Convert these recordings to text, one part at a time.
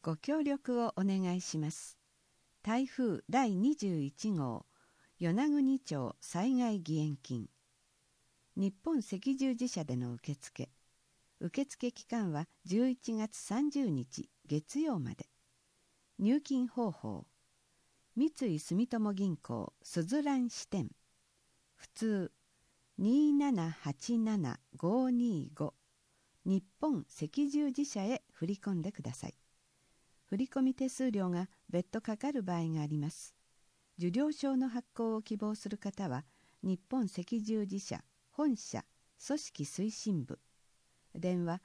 ご協力をお願いします。台風第21号与那国町災害義援金。日本赤十字社での受付期間は11月30日月曜まで。入金方法、三井住友銀行すずらん支店、普通 2787525 日本赤十字社へ振り込んでください。振込手数料が別途かかる場合があります。受領証の発行を希望する方は、日本赤十字社本社組織推進部、電話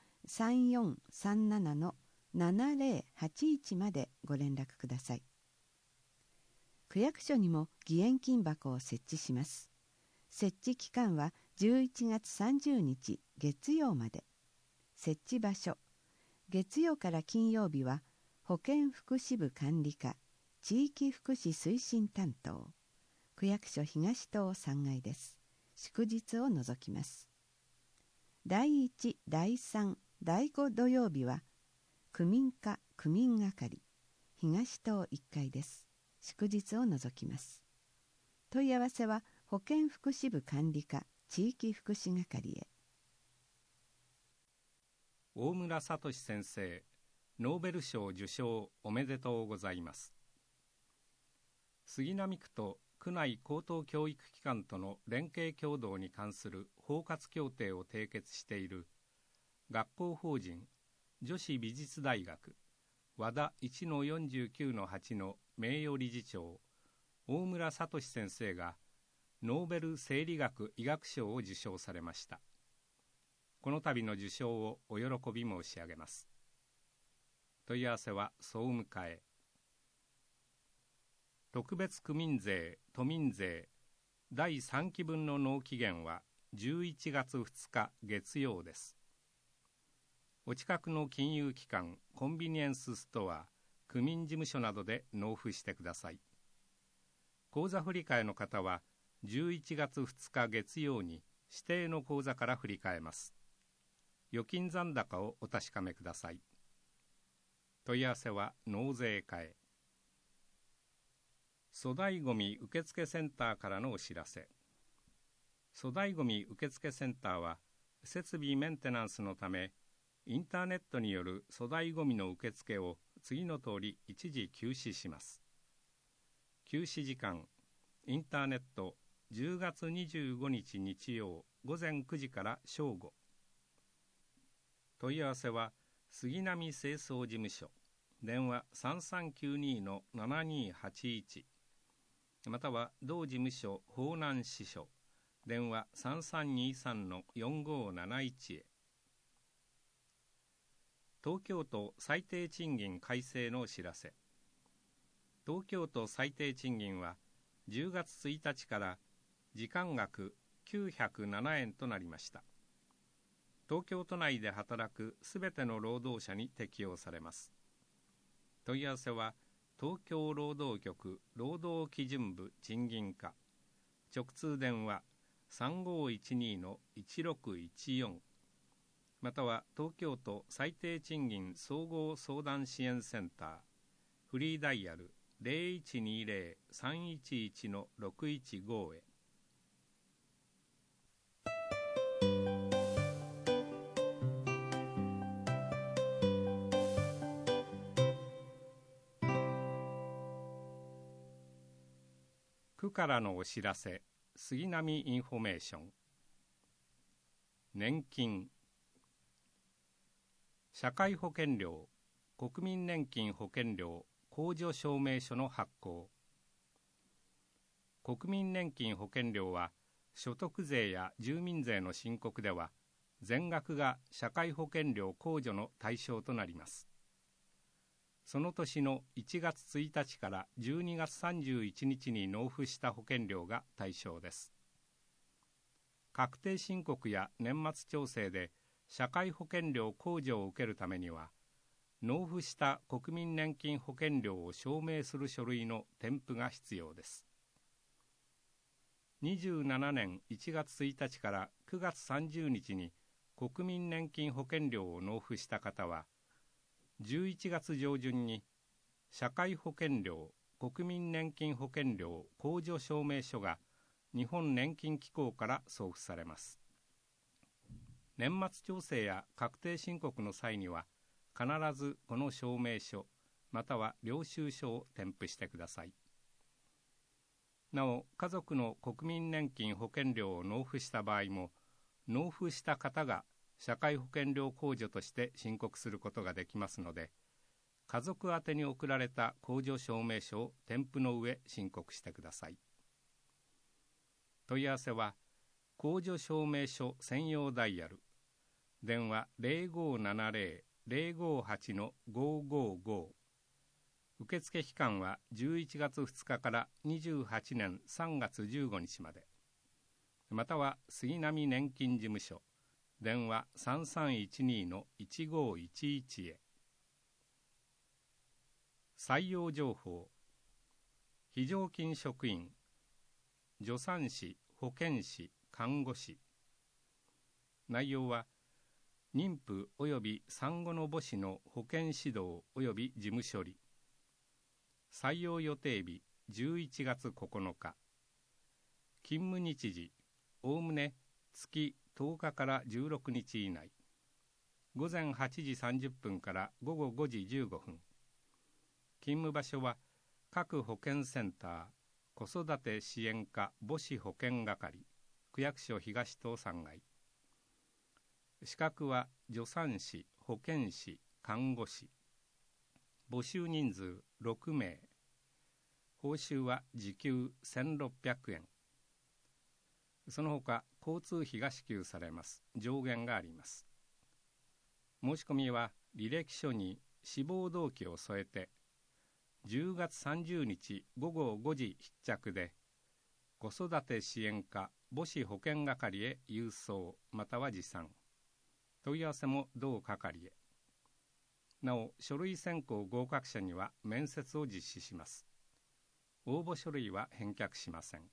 3437-7081 までご連絡ください。区役所にも義援金箱を設置します。設置期間は11月30日月曜まで。設置場所、月曜から金曜日は保健福祉部管理課地域福祉推進担当、区役所東棟3階です。祝日を除きます。第1、第3、第5土曜日は区民課区民係東棟1階です。祝日を除きます。問い合わせは保健福祉部管理課地域福祉係へ。 大村聡先生、ノーベル賞受賞おめでとうございます。杉並区と区内高等教育機関との連携協働に関する包括協定を締結している学校法人女子美術大学和田 1-49-8 の名誉理事長大村聡先生がノーベル生理学医学賞を受賞されました。この度の受賞をお喜び申し上げます。問い合わせは総務課へ。特別区民税・都民税第3期分の納期限は11月2日月曜です。お近くの金融機関、コンビニエンスストア、区民事務所などで納付してください。口座振替の方は11月2日月曜に指定の口座から振り替えます。預金残高をお確かめください。問い合わせは納税課へ。粗大ごみ受付センターからのお知らせ。粗大ごみ受付センターは設備メンテナンスのためインターネットによる粗大ごみの受付を次の通り一時休止します。休止時間、インターネット10月25日日曜午前9時から正午。問い合わせは杉並清掃事務所、電話 3392-7281 または同事務所法南支所、電話 3323-4571 へ。東京都最低賃金改正のお知らせ。東京都最低賃金は10月1日から時間額907円となりました。東京都内で働くすべての労働者に適用されます。問い合わせは東京労働局労働基準部賃金課、直通電話 3512-1614 または東京都最低賃金総合相談支援センター、フリーダイヤル 0120-311-615 へ。区からのお知らせ、杉並インフォメーション。年金、社会保険料、国民年金保険料控除証明書の発行。国民年金保険料は所得税や住民税の申告では全額が社会保険料控除の対象となります。その年の1月1日から12月31日に納付した保険料が対象です。確定申告や年末調整で社会保険料控除を受けるためには、納付した国民年金保険料を証明する書類の添付が必要です。27年1月1日から9月30日に国民年金保険料を納付した方は、 11月上旬に社会保険料、国民年金保険料控除証明書が日本年金機構から送付されます。年末調整や確定申告の際には必ずこの証明書または領収書を添付してください。なお、家族の国民年金保険料を納付した場合も、納付した方が社会保険料控除として申告することができますので、家族宛てに送られた控除証明書を添付の上申告してください。問い合わせは、控除証明書専用ダイヤル、電話 0570-058-555、受付期間は11月2日から28年3月15日まで。または杉並年金事務所、電話 3312-1511 へ。採用情報、非常勤職員、助産師、保健師、看護師。内容は、妊婦及び産後の母子の保健指導及び事務処理。採用予定日11月9日。勤務日時、おおむね月10日から16日以内。午前8時30分から午後5時15分。勤務場所は各保健センター、子育て支援課母子保健係、区役所東棟3階。資格は助産師、保健師、看護師。募集人数6名。報酬は時給1600円。その他、交通費が支給されます。上限があります。申し込みは履歴書に志望動機を添えて、10月30日午後5時必着で、子育て支援課母子保健係へ郵送または持参。問い合わせも同係へ。なお、書類選考合格者には面接を実施します。応募書類は返却しません。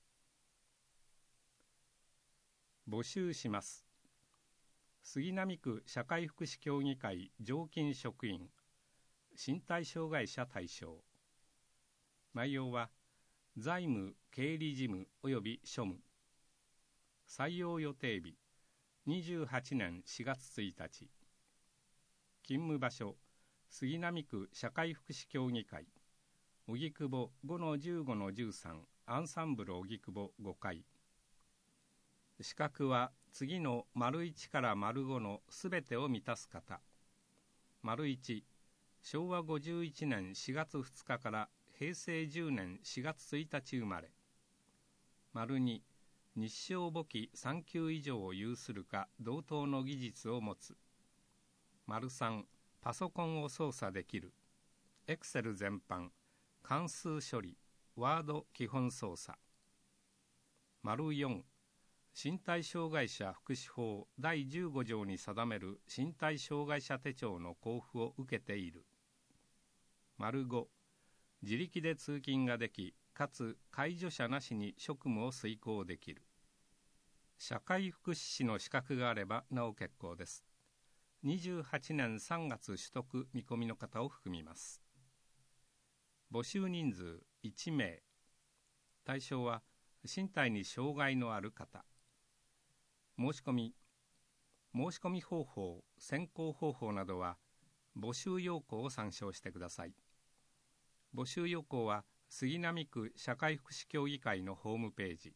募集します。杉並区社会福祉協議会常勤職員、身体障害者対象。内容は、財務・経理事務及び庶務。採用予定日、28年4月1日。勤務場所、杉並区社会福祉協議会、荻窪 5-15-13 アンサンブル荻窪5階。資格は次の丸1から丸5のすべてを満たす方。丸1、昭和51年4月2日から平成10年4月1日生まれ。丸2、日照簿記3級以上を有するか同等の技術を持つ。丸3、パソコンを操作できる。エクセル全般、関数処理、ワード基本操作。丸4、身体障害者福祉法第15条に定める身体障害者手帳の交付を受けている。丸5、自力で通勤ができ、かつ介助者なしに職務を遂行できる。社会福祉士の資格があればなお結構です。28年3月取得見込みの方を含みます。募集人数1名。対象は身体に障害のある方。申し込み方法、選考方法などは募集要項を参照してください。募集要項は杉並区社会福祉協議会のホームページ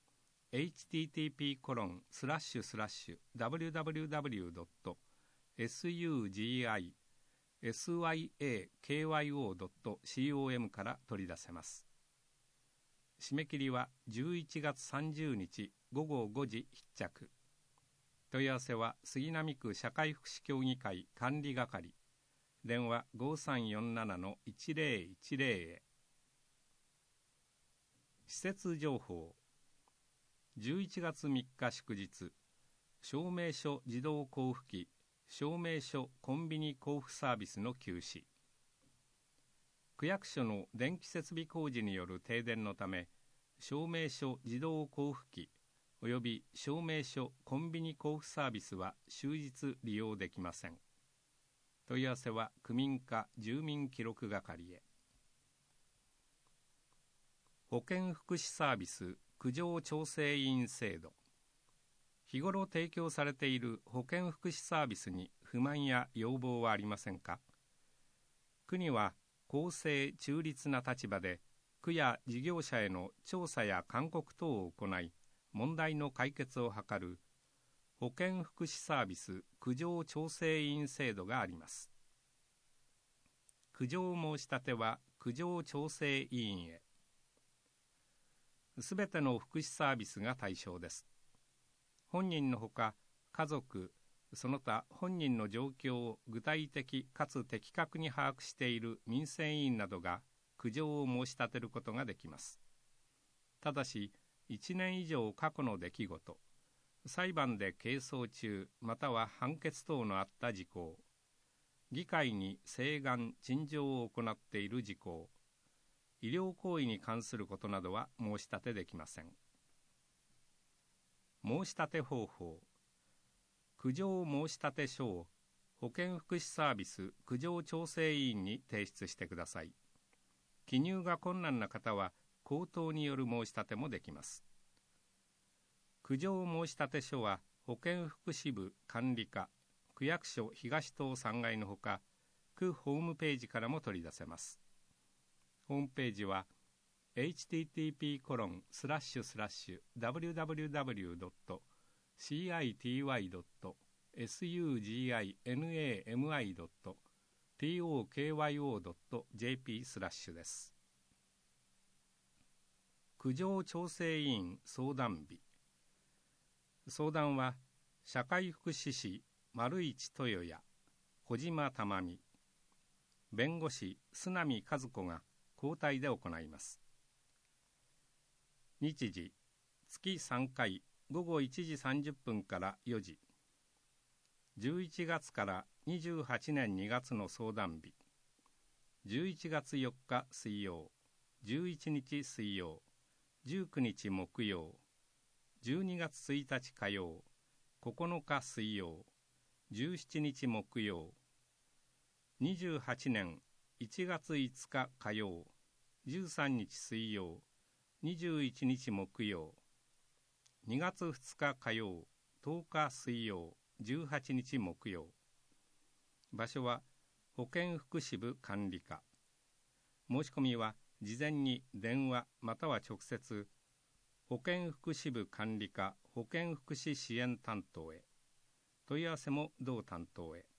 http://www.sugissykyo.com から取り出せます。締め切りは11月30日午後5時必着。問い合わせは杉並区社会福祉協議会管理係、電話 5347-1010 へ。施設情報。11月3日祝日、証明書自動交付機、証明書コンビニ交付サービスの休止。区役所の電気設備工事による停電のため、証明書自動交付機および証明書コンビニ交付サービスは終日利用できません。 問い合わせは区民課住民記録係へ。保健福祉サービス苦情調整委員制度。日頃提供されている保健福祉サービスに不満や要望はありませんか？区には公正中立な立場で区や事業者への調査や勧告等を行い、問題の解決を図る保健福祉サービス苦情調整委員制度があります。苦情申し立ては苦情調整委員へ。すべての福祉サービスが対象です。本人のほか、家族、その他本人の状況を具体的かつ的確に把握している民生委員などが苦情を申し立てることができます。ただし、1年以上過去の出来事、裁判で係争中または判決等のあった事項、議会に請願・陳情を行っている事項、医療行為に関することなどは申し立てできません。申し立て方法。苦情申し立て書を保健福祉サービス苦情調整委員に提出してください。記入が困難な方は口頭による申し立てもできます。苦情申し立て書は保健福祉部管理課、区役所東棟3階のほか、区ホームページからも取り出せます。ホームページは http://www.citi.nami.tokyo.jp/ です。苦情調整委員相談日。相談は社会福祉士丸市豊也、小島珠美、弁護士須波和子が交代で行います。日時、月3回午後1時30分から4時。11月から28年2月の相談日。11月4日水曜、11日水曜、19日木曜、12月1日火曜、9日水曜、17日木曜、28年1月5日火曜、13日水曜、21日木曜、2月2日火曜、10日水曜、18日木曜。場所は保健福祉部管理課。申し込みは事前に電話または直接保健福祉部管理課保健福祉支援担当へ。問い合わせも同担当へ。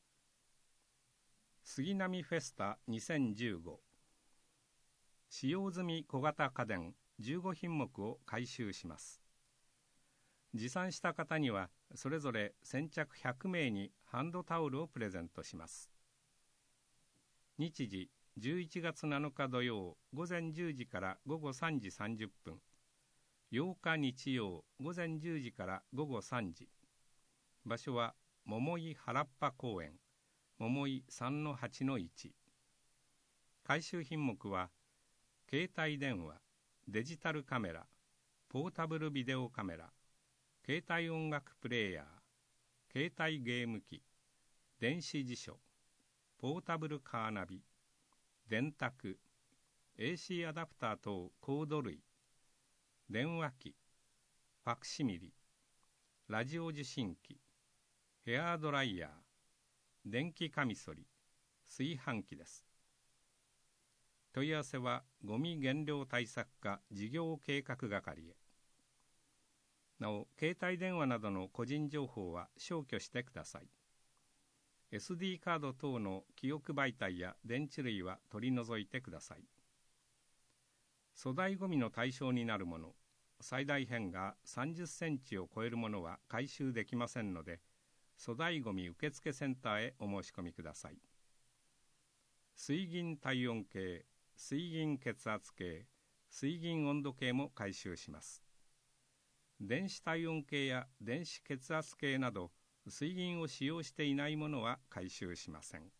杉並フェスタ2015。使用済み小型家電15品目を回収します。持参した方にはそれぞれ先着100名にハンドタオルをプレゼントします。日時11月7日土曜午前10時から午後3時30分、8日日曜午前10時から午後3時。場所は桃井原っぱ公園、桃井 3-8-1。回収品目は携帯電話、デジタルカメラ、ポータブルビデオカメラ、携帯音楽プレーヤー、携帯ゲーム機、電子辞書、ポータブルカーナビ、電卓、AC アダプター等コード類、電話機、ファクシミリ、ラジオ受信機、ヘアドライヤー、電気カミソリ、炊飯器です。問い合わせはゴミ減量対策課事業計画係へ。なお、携帯電話などの個人情報は消去してください。SD カード等の記憶媒体や電池類は取り除いてください。粗大ごみの対象になるもの、最大辺が30センチを超えるものは回収できませんので、粗大ごみ受付センターへお申し込みください。水銀体温計、水銀血圧計、水銀温度計も回収します。電子体温計や電子血圧計など水銀を使用していないものは回収しません。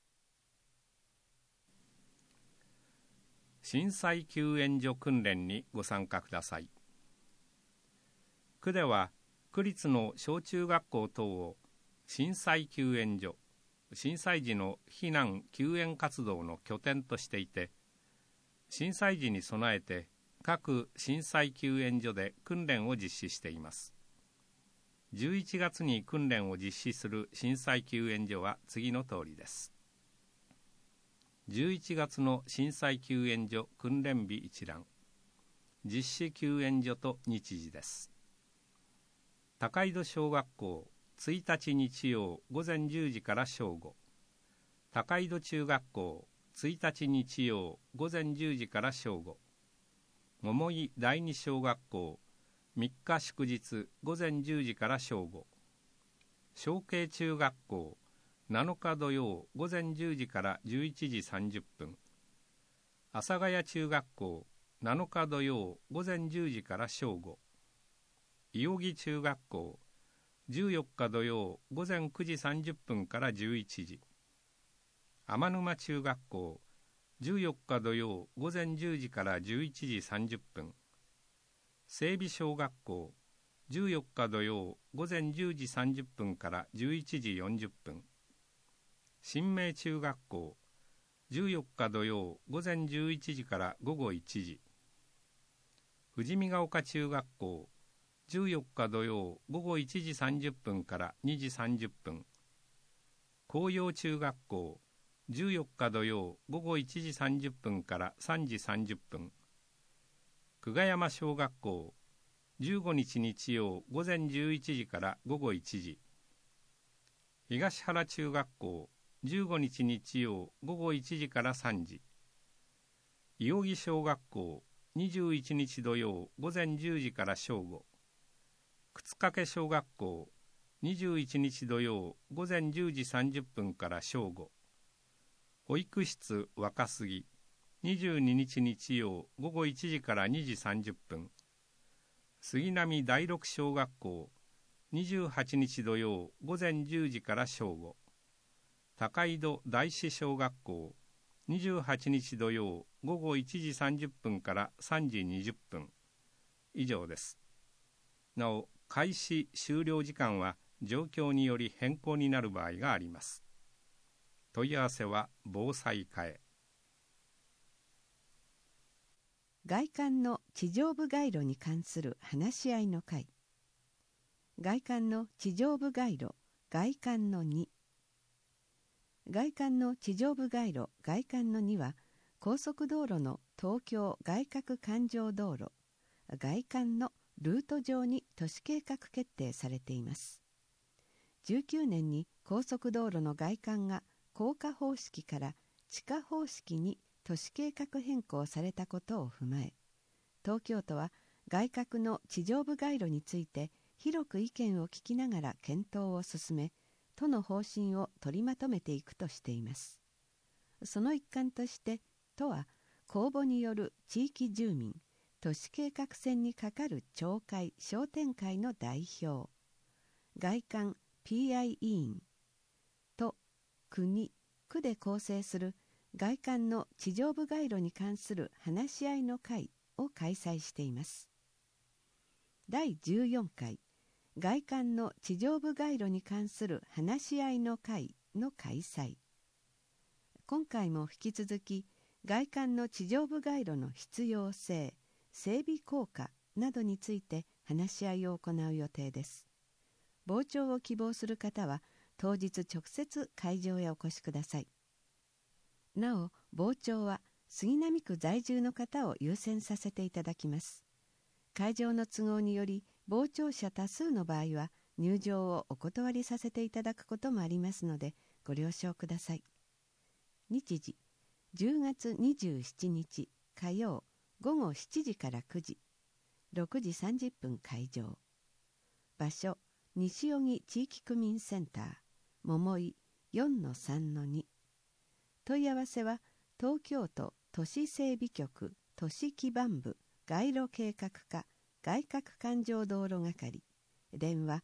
震災救援所訓練にご参加ください。区では区立の小中学校等を震災救援所、 震災時の避難・救援活動の拠点としていて、震災時に備えて各震災救援所で訓練を実施しています。11月に訓練を実施する震災救援所は次の通りです。11月の震災救援所訓練日一覧、実施救援所と日時です。高井戸小学校1日日曜午前10時から正午、高井戸中学校1日日曜午前10時から正午、桃井第二小学校3日祝日午前10時から正午、小慶中学校7日土曜午前10時から11時30分、阿佐ヶ谷中学校7日土曜午前10時から正午、伊予木中学校14日土曜午前9時30分から11時、天沼中学校14日土曜午前10時から11時30分、整備小学校14日土曜午前10時30分から11時40分、新明中学校14日土曜午前11時から午後1時、富士見ヶ丘中学校14日土曜午後1時30分から2時30分、紅葉中学校14日土曜午後1時30分から3時30分、久我山小学校15日日曜午前11時から午後1時、東原中学校15日日曜午後1時から3時、伊予木小学校21日土曜午前10時から正午、沓掛小学校21日土曜午前10時30分から正午、保育室若杉22日日曜午後1時から2時30分、杉並第六小学校28日土曜午前10時から正午、高井戸第四小学校28日土曜午後1時30分から3時20分以上です。なお、開始終了時間は状況により変更になる場合があります。問い合わせは防災課へ。 外観の地上部街路に関する話し合いの会。外観の地上部街路外観の2。外環の地上部街路外環の2は、高速道路の東京外郭環状道路外環のルート上に都市計画決定されています。19年に高速道路の外環が高架方式から地下方式に都市計画変更されたことを踏まえ、東京都は外郭の地上部街路について広く意見を聞きながら検討を進め、都の方針を取りまとめていくとしています。その一環として都は公募による地域住民都市計画選にかかる町会商店会の代表、外環 PI 委員と国区で構成する外環の地上部街路に関する話し合いの会を開催しています。第14回外環の地上部街路に関する話し合いの会の開催。今回も引き続き外環の地上部街路の必要性、整備効果などについて話し合いを行う予定です。傍聴を希望する方は当日直接会場へお越しください。なお、傍聴は杉並区在住の方を優先させていただきます。会場の都合により傍聴者多数の場合は入場をお断りさせていただくこともありますのでご了承ください。日時10月27日火曜午後7時から9時、6時30分会場。場所西荻地域区民センター桃井 4-3-2。問い合わせは東京都都市整備局都市基盤部街路計画課外郭環状道路係、電話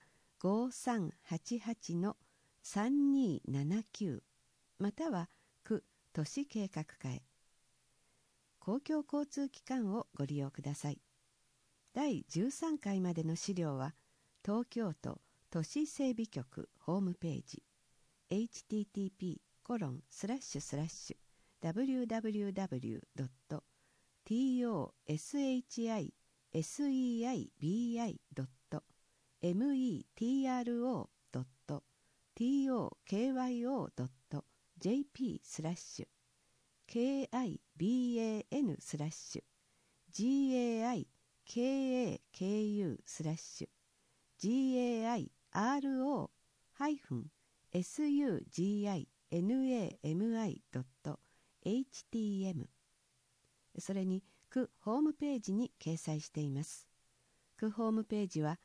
5388-3279 または区都市計画課へ。公共交通機関をご利用ください。第13回までの資料は東京都都市整備局ホームページ http://www.tosugimai.htm それに区ホームページに掲載しています。区ホームページは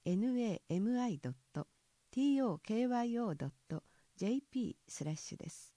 http://www.city.sugimai.tokyo.jp/ です。